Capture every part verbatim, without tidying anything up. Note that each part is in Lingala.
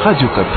Radio Kapi.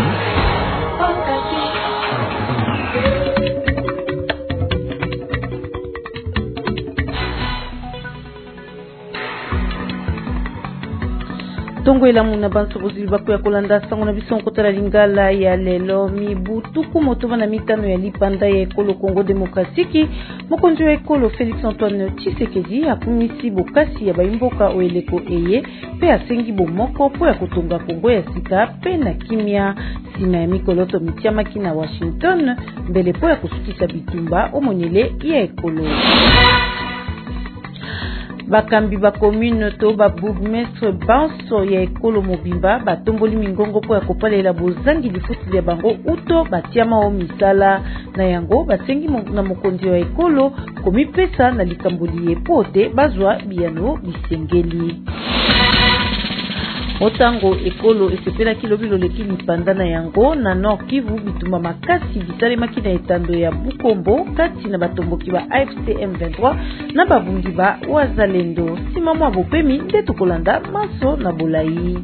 Tongo ila muna banso bozili baku ya kolanda sango na biso nkotala lingala ya lelo mibutuku motoba na mitano ya lipanda ya ekolo Kongo Demokratiki. Mokonzi wa ekolo Félix Antoine Tshisekedi akumisi bokasi ya baimboka oeleko eye pe asengi bomoko po ya kutonga Kongo ya sika pe na kimia sima ya mikoloto mitiamaki na Washington mbele po ya kusukisa bitumba omonyele ya ekolo. Bakambi ba commune to ba bourgmestre banso ya ekolo mobimba batomboli mingongo po ya kopalela bozangi lifuti ya bango uto batiama o misala na yango basengi na mokonzi wa ekolo komipesa na likamboli epote bazwa biyano bisengeli. Otango ekolo esepela kilobilo leki lipanda na yango na Nord Kivu bitumba makasi bisalemaki na etando ya Bukombo kati na batomboki ba A F C M vingt-trois na babungi ba Wazalendo. Sima mwa bopemi nde tukolanda maso na bolai.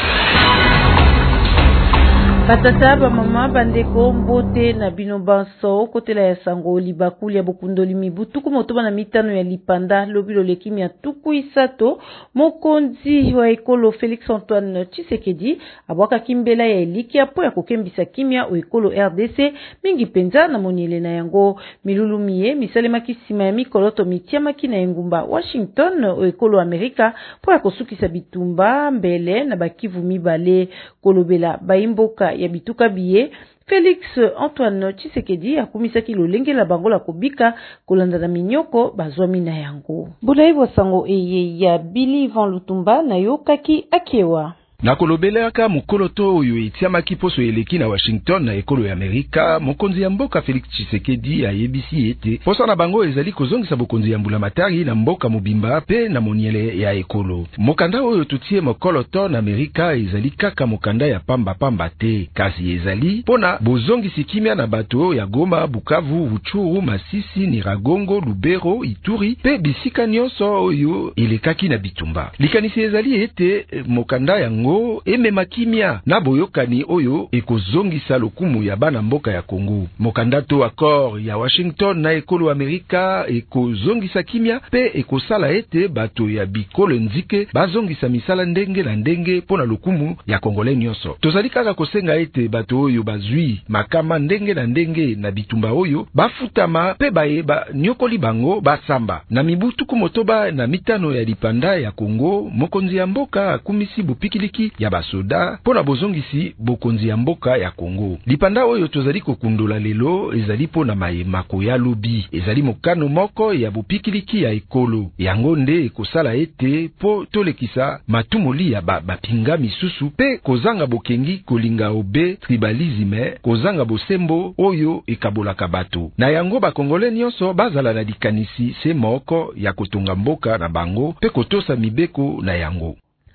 Batata ba mama bandeko mbote na bino banso kotela ya sango libakuli ya bokundoli mibutuku motoba na mitano ya lipanda lobilo lekimi ya tuku isato. Mokonzi wa ekolo Félix Antoine Tshisekedi abwaka kimbela ya eliki apo ya kokembisa kimia o ekolo R D C mingi penza na moniele na yango milulumie misalema kisima ya mikoloto mitiamaki na engumba Washington o ekolo Amerika po ya kosukisa bitumba mbele na bakivu mibale kolobela baimboka ya bituka biye. Félix Antoine Tshisekedi akumisaki lolenge la bango la kobika kolanda na minyoko bazwami na yango. Bulaiwa sango eye ya Billy Van Lutumba na yokaki akewa. Na kolobelaka mukoloto oyo etiamaki poso eleki na Washington na ekolo ya Amerika, mokonzi ya mboka Félix Tshisekedi ayebisi ete posa na bango ezali kozongisa bokonzi ya mbula matari na mboka mobimba pe na moniele ya ekolo. Mokanda oyo tutie mokoloto na Amerika ezali kaka mokanda ya pamba pamba te, kasi ezali pona bozongisi kimia na bato ya Goma, Bukavu, Buchuru, Masisi, Niragongo, Lubero, Ituri pe bisika nyonso oyo elekaki na bitumba. Likanisi ezali ete mokanda ya emema kimia na boyokani oyo ekozongisa lokumu ya bana mboka ya Kongo. Mokanda to accord ya Washington na ekolo Amerika ekozongisa kimia pe ekosala ete bato ya bikolo nzike bazongisa misala ndenge na ndenge pona lokumu ya Kongole nyonso. Tozali kaka kosenga ete bato oyo bazwi makama ndenge na ndenge na bitumba oyo bafutama pe bayeba nyokoli bango basamba. Na mibutuku motoba na mitano ya lipanda ya Kongo, mokonzi ya mboka akumisi bupikiliki ya basoda pona bozongisi bokonzi ya mboka ya Kongo. Lipanda oyo tozali kokundola lelo ezali pona mayemako ya lobi, ezali mokano moko ya bupikiliki ya ekolo. Yango nde ekosala ete po tolekisa matumoli ya ba, bapinga misusu pe kozanga bokengi kolinga obe tribalisme, kozanga bosembo oyo ekabolaka bato. Na yango bakongole nyonso bazala na likanisi se moko ya kotonga mboka na bango pe kotosa mibeko na yango.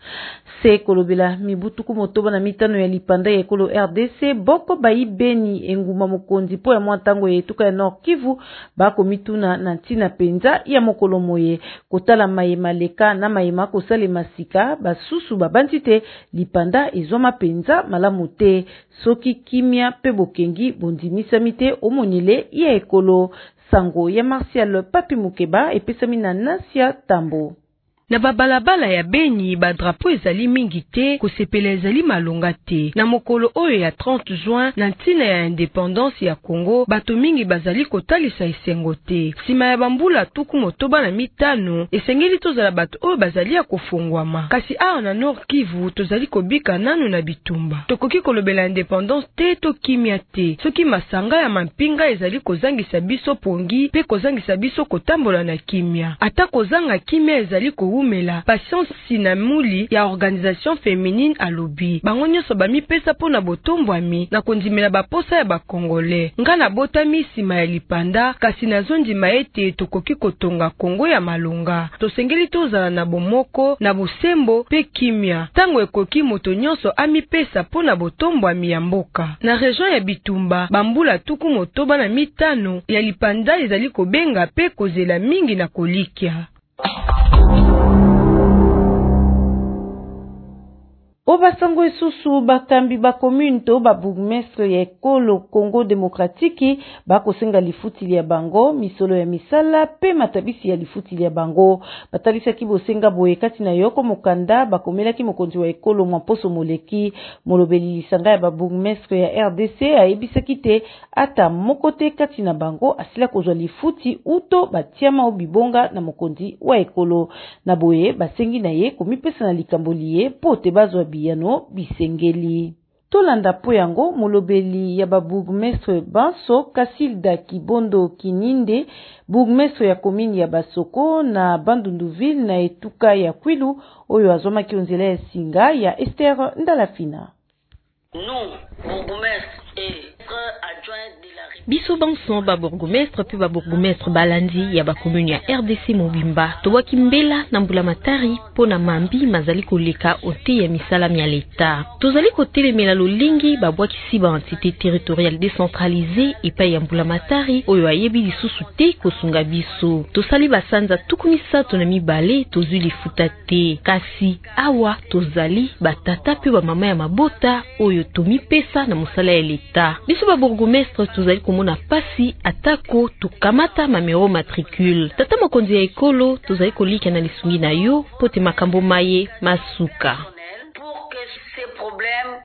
Se kolobela mibutuku motoba na mitano ya lipanda ya ekolo R D C boko bayi beni enguma mokonzi po ya mwantango ya etuka ya Nord Kivu bako mituna na ntina penza ya mokolo moye kotala mayema leka na mayema kosale masika basusu babantite lipanda ezoma penza malamu te soki kimia pe bokengi bondimisa mite omonile ya ekolo. Sango ya Martial Papi Mukeba epesami na Nasia Tambo. Na babalabala ya Beni ba drapo ezali mingi te kosepela ezali malonga te. Na mokolo oyo ya trente juin na ntina ya indépendance ya Congo bato mingi bazali kotalisa esengo te. Sima ya bambula tuku motoba na mitano esengeli tozala bato oyo bazali ya kofungwama. Kasi awa na Nord Kivu tozali kobika nanu na bitumba. Tokoki kolobela indépendance te to kimia te. Soki masanga ya mampinga ezali kozangisa biso pongi pe kozangisa biso kotambola na kimia. Ata kozanga kimia ezali ko mela patience sinamuli ya organisation féminine alobi bango nyonso bamipesa pona botombwami na kondimela baposa ya bakongole nga na botami sima ya lipanda kasi nazondima ete tokoki kotonga Kongo ya malonga tosengeli tozala na bomoko na bosembo pe kimia tango ekoki moto nyonso amipesa pona botombwami ya mboka na region ya bitumba bambula tuku motoba na mitano ya lipanda ezali kobenga pe kozela mingi na kolikia. Obasango esusu bakambi ba commune to ba bourgmestre ya ekolo Congo Demokratiki bakosenga lifutili ya bango misolo ya misala pe matabisi ya lifutili ya bango batalisaki bosenga boye kati na yoko mokanda bakomelaki mokonzi wa ekolo Mwamposo Moleki molobeli lisanga ya ba bourgmestre ya R D C ayebisaki te ata mokote kati na bango asila kozwa lifuti uto batiama obibonga na mokonzi wa ekolo na boye basengi na ye komipesa na likamboli ye pote bazwa biyano bisengeli. Tolanda po yango molobeli ya ba bourgmestre Banso Kasilda Kibondo Kininde bourgmestre ya komini ya Basoko na Bandunduville na etuka ya Kwilu oyo azomaki onzela ya singa ya Esther Ndalafina. Nous, bourgmestre et biso banso ba bourgmestre pe ba bourgmestre balandi ya ba commune ya R D C Mobimba towaki mbela na mbula matari po na mambi mazali koleka ote ya misala ya leta tozali kotelemela lolingi babwaki si ba entité territoriale décentralisée epai ya mbula matari oyo ayebi lisusu te kosunga biso tosali basanza tukumisato na mibale tozwi lifuta te kasi awa tozali batata pe ba mama ya mabota oyo tomipesa na mosala ya leta biso ba bourgmestre tozali komona pasi atako tukamata mamero matricule tata mokonzi ya ekolo tozali kolika na lisungi na yo pote makambo maye masuka pour que ces problèmes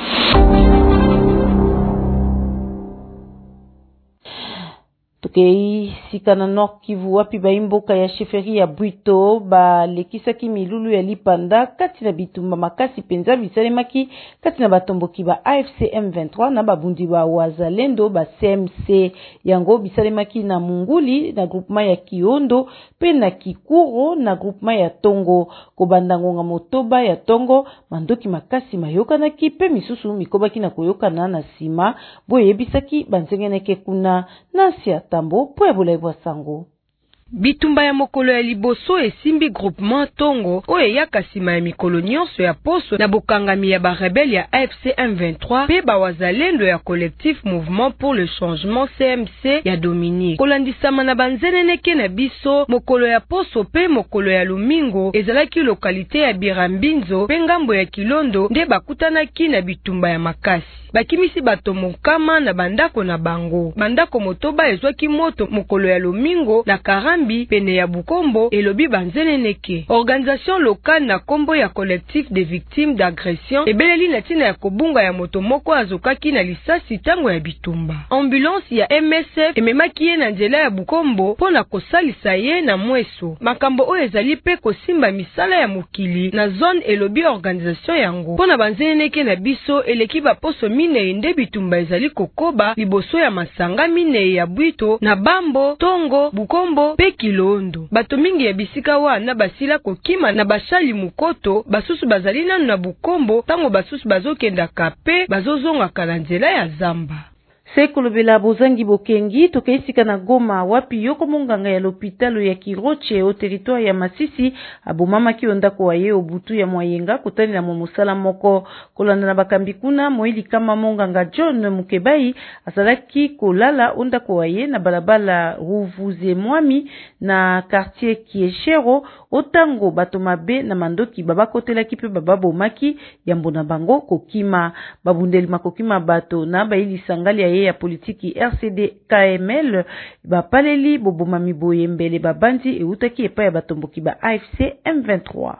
Tokei sikana Nord Kivu wapi baimboka ya sheferi ya Bwito ba lekisaki milulu ya lipanda kati na bitumba makasi penza bisalemaki kati na batomboki ba A F C M vingt-trois na babundi ba wazalendo ba C M C yango bisalemaki na Munguli na groupement ya Kiondo pe na Kikuro na groupement ya Tongo kobandango nga motoba ya Tongo mandoki makasi mayokanaki pe misusu mikobaki na koyokana na sima boye bisaki banzengeneke kuna nasia tambo po ya bolaibwa sango. Bitumba ya mokolo ya liboso esimbi groupement Tongo oyo eyaka sima ya mikolo nyonso ya poso na bokangami ya ba rebelle ya A F C M vingt-trois pe ba wazalendo ya collectif Mouvement pour le Changement C M C ya Dominique. Kolandisama na banzeneneke na biso mokolo ya poso pe mokolo ya lumingo ezalaki lokalite ya Birambinzo pe ngambo ya Kilondo nde bakutanaki na bitumba ya makasi. Bakimisi bato mokama na bandako na bango. Bandako motoba ezwaki moto mokolo ya lumingo na Karambi pene ya Bukombo elobi banzeneneke. Organisation locale na kombo ya collectif des victimes d'agression ebeleli na tina ya kobunga ya moto moko azokaki na lisasi tango ya bitumba. Ambulance ya M S F ememaki ye na nzela ya Bukombo pona kosalisa ye na mweso. Makambo oyo ezali pe kosimba misala ya mokili na zone elobi organisation yango. Pona banzeneneke na biso eleki baposo mine nde bitumba ezali kokoba liboso ya masanga mine ya Bwito na Bambo, Tongo, Bukombo pe Kilondo. Bato mingi ya bisika wana basila kokima na bashali mukoto basusu bazali nanu na Bukombo tango basusu bazokendaka pe bazozongaka na nzela ya zamba. Sekolobela bozangi bokengi tokeisika na Goma wapi yoko monganga ya lopitalo ya Kiroche o territoire ya Masisi abomama ki ondako waye obutu ya Mwayenga kutani na musala moko kolanda na bakambi kuna moili kama monganga John Mukebai asalaki kolala ondako waye na balabala Ruvuze Mwami na quartier Kieshero otango bato mabe na mandoki babakotelaki pe bababomaki ya mbona bango kokima babundeli makokima bato na baili sangali ya ya politiki R C D K M L bapaleli boboma miboye mbele babandi eutaki epa ya batomboki ba A F C M vingt-trois.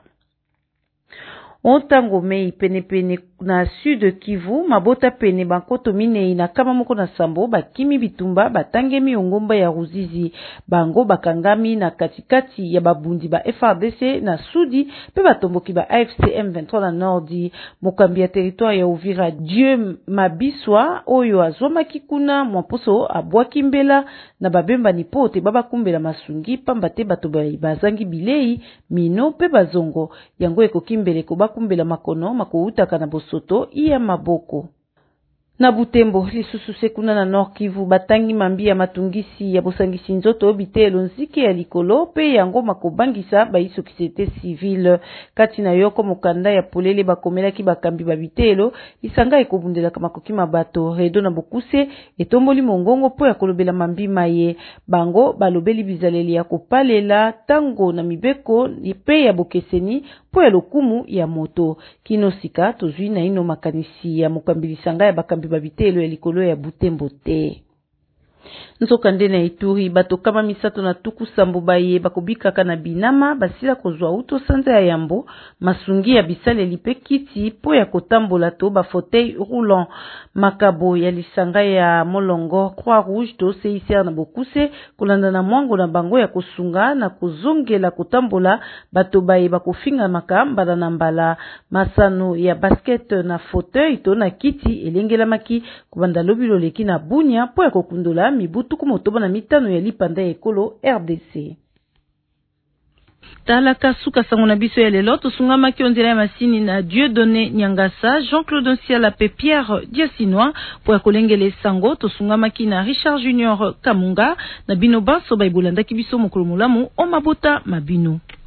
Ontango mei pene pene na sud Kivu mabota pene bankoto minei na kama moko na sambo bakimi bitumba batangemi ongomba ya Ruzizi bango bakangami na katikati ya babundi ba F R D C na sudi pe batomboki ba A F C M vingt-trois na nordi mokambi ya territoire ya Uvira Dieu Mabiswa oyo azomaki kuna Mwamposo abwaki mbela na babemba ni pote baba kumbela masungi pamba te bato bazangi bilei mino pe bazongo yango ekokimbele ko bakumbela makono makoutaka na bosoto iya maboko. Na Butembo lisusu sekuna na Nord Kivu batangi mambi ya matungisi ya bosangisi nzoto bitelo nzike ya likolo pe yango makobangisa baiso kisete civile kati na yoko mokanda ya polele bakomelaki bakambi babitelo isanga ekobundela kama kokima bato redo na bokuse etomboli mongongo po ya kolobela mambi maye bango balobeli bizaleli ya kopalela tango na mibeko pe ya bokeseni po ya lokumu ya moto. Kino sika tozwi na ino makanisi ya mokambilisanga ya bakambi babitelo ya likolo ya Butembo te. Nzoka nde na Ituri bato kama misato na tuku sambo baye bakobikaka na binama basila kozwa uto sanza ya yambo masungi ya bisale lipe kiti po ya kotambola to ba fauteuil roulant. Makabo ya lisanga ya molongo Croix Rouge to C I C R na bokuse kolanda na mwango na bango ya kosunga na kozongela kotambola bato baye bakofinga makamba na mbala. Masano ya basket na fauteuil to na kiti elengela maki kubanda lobilo leki na Bunia po ya kokundola mibutu kumotoba na mitano ya lipanda ekolo R D C. Talaka suka sango na biso ya lelo tosungama ki onzela ya masini na Dieudonné Nyangasa, Jean-Claude Nsiala pe Pierre Diasinois po ya kolengele sango tosungama ki na Richard Junior Kamunga na bino baso baibulanda ki biso mokolo molamu o mabota mabino.